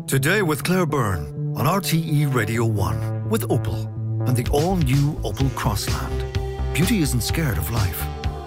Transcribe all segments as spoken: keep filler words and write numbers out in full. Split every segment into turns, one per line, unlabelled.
Today with Claire Byrne on R T E Radio one with Opel and the all-new Opel Crossland. Beauty isn't scared of life.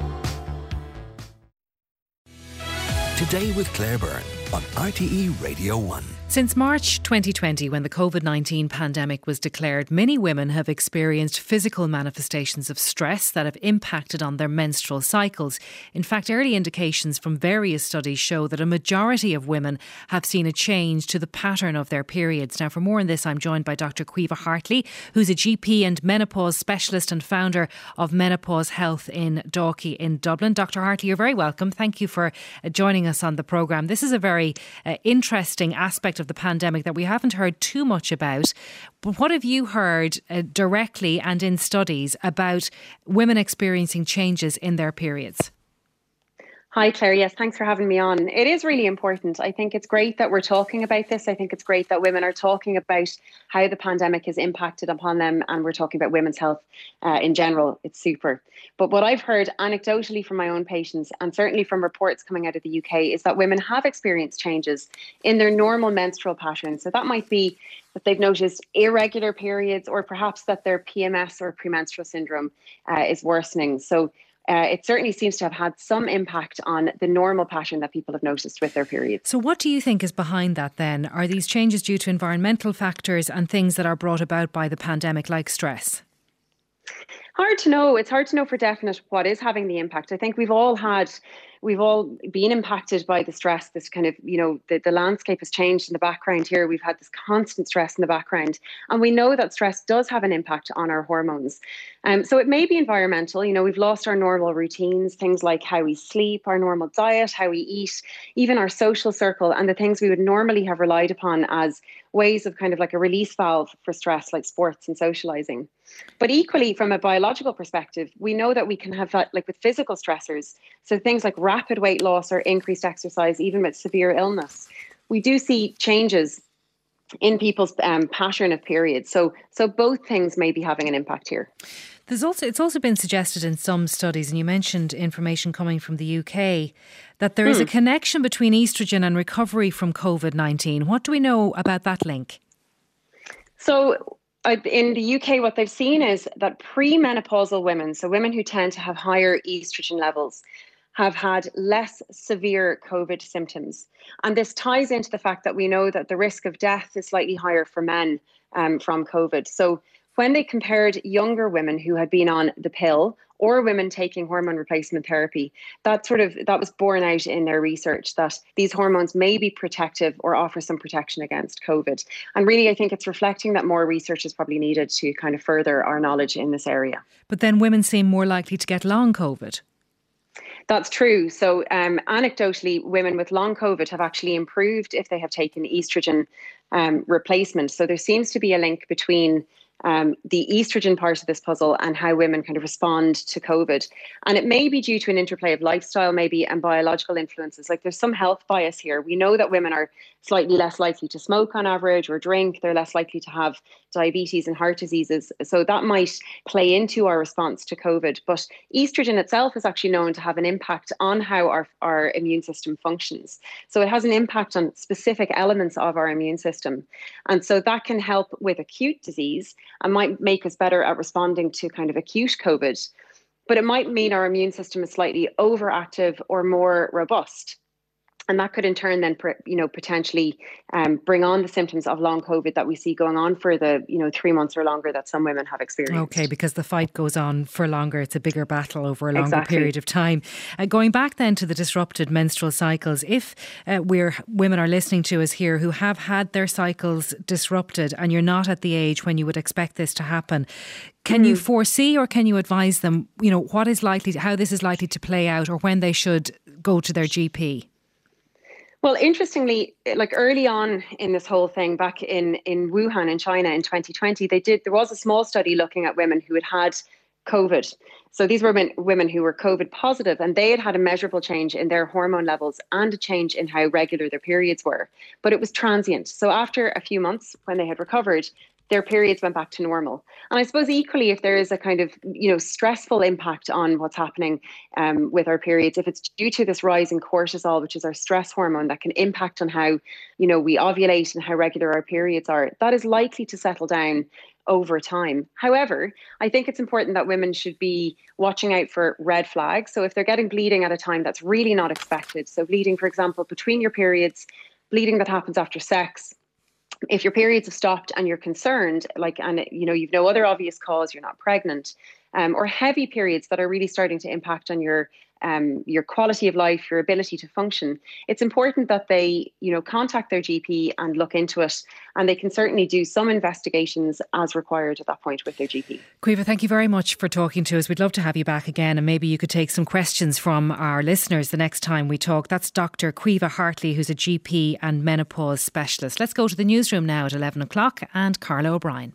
Today with Claire Byrne on R T E Radio one.
Since March twenty twenty, when the COVID nineteen pandemic was declared, many women have experienced physical manifestations of stress that have impacted on their menstrual cycles. In fact, early indications from various studies show that a majority of women have seen a change to the pattern of their periods. Now, for more on this, I'm joined by Doctor Caoimhe Hartley, who's a G P and menopause specialist and founder of Menopause Health in Dalkey in Dublin. Doctor Hartley, you're very welcome. Thank you for uh, joining us on the programme. This is a very uh, interesting aspect of the pandemic that we haven't heard too much about. But what have you heard uh, directly and in studies about women experiencing changes in their periods?
Hi, Claire. Yes, thanks for having me on. It is really important. I think it's great that we're talking about this. I think it's great that women are talking about how the pandemic has impacted upon them, and we're talking about women's health uh, in general. It's super. But what I've heard anecdotally from my own patients, and certainly from reports coming out of the U K, is that women have experienced changes in their normal menstrual patterns. So that might be that they've noticed irregular periods, or perhaps that their P M S or premenstrual syndrome uh, is worsening. So Uh, it certainly seems to have had some impact on the normal pattern that people have noticed with their periods.
So what do you think is behind that then? Are these changes due to environmental factors and things that are brought about by the pandemic, like stress?
Hard to know. It's hard to know for definite what is having the impact. I think we've all had, we've all been impacted by the stress. This kind of, you know, the, the landscape has changed in the background here. We've had this constant stress in the background. And we know that stress does have an impact on our hormones. Um, so it may be environmental. You know, we've lost our normal routines, things like how we sleep, our normal diet, how we eat, even our social circle, and the things we would normally have relied upon as ways of kind of like a release valve for stress, like sports and socializing. But equally, from a biological perspective, we know that we can have that, like with physical stressors, so things like rapid weight loss or increased exercise, even with severe illness. We do see changes in people's um, pattern of periods. So, so both things may be having an impact here.
There's also it's also been suggested in some studies, and you mentioned information coming from the U K, that there hmm. is a connection between estrogen and recovery from COVID nineteen. What do we know about that link?
So uh, in the U K, what they've seen is that premenopausal women, so women who tend to have higher estrogen levels, have had less severe COVID symptoms. And this ties into the fact that we know that the risk of death is slightly higher for men um, from COVID. So when they compared younger women who had been on the pill or women taking hormone replacement therapy, that sort of that was borne out in their research, that these hormones may be protective or offer some protection against COVID. And really, I think it's reflecting that more research is probably needed to kind of further our knowledge in this area.
But then women seem more likely to get long COVID.
That's true. So um, anecdotally, women with long COVID have actually improved if they have taken estrogen um, replacement. So there seems to be a link between Um, the estrogen part of this puzzle and how women kind of respond to COVID. And it may be due to an interplay of lifestyle, maybe, and biological influences. Like there's some health bias here. We know that women are slightly less likely to smoke on average or drink. They're less likely to have diabetes and heart diseases. So that might play into our response to COVID. But estrogen itself is actually known to have an impact on how our, our immune system functions. So it has an impact on specific elements of our immune system. And so that can help with acute disease and might make us better at responding to kind of acute COVID. But it might mean our immune system is slightly overactive or more robust. And that could in turn then, you know, potentially um, bring on the symptoms of long COVID that we see going on for the, you know, three months or longer that some women have experienced.
Okay, because the fight goes on for longer. It's a bigger battle over a longer
exactly.
period of time. Uh, going back then to the disrupted menstrual cycles, if uh, we're women are listening to us here who have had their cycles disrupted and you're not at the age when you would expect this to happen, can mm. you foresee or can you advise them, you know, what is likely, to, how this is likely to play out, or when they should go to their G P?
Well, interestingly, like early on in this whole thing, back in, in Wuhan in China in twenty twenty, they did there was a small study looking at women who had had COVID. So these were women, women who were COVID positive, and they had had a measurable change in their hormone levels and a change in how regular their periods were. But it was transient. So after a few months, when they had recovered, their periods went back to normal. And I suppose equally, if there is a kind of, you know, stressful impact on what's happening um, with our periods, if it's due to this rise in cortisol, which is our stress hormone that can impact on how, you know, we ovulate and how regular our periods are, that is likely to settle down over time. However, I think it's important that women should be watching out for red flags. So if they're getting bleeding at a time that's really not expected, so bleeding, for example, between your periods, bleeding that happens after sex, if your periods have stopped and you're concerned, like, and you know, you've no other obvious cause, you're not pregnant, um, or heavy periods that are really starting to impact on your um, your quality of life, your ability to function, it's important that they, you know, contact their G P and look into it. And they can certainly do some investigations as required at that point with their G P.
Caoimhe, thank you very much for talking to us. We'd love to have you back again, and maybe you could take some questions from our listeners the next time we talk. That's Doctor Caoimhe Hartley, who's a G P and menopause specialist. Let's go to the newsroom now at eleven o'clock and Carla O'Brien.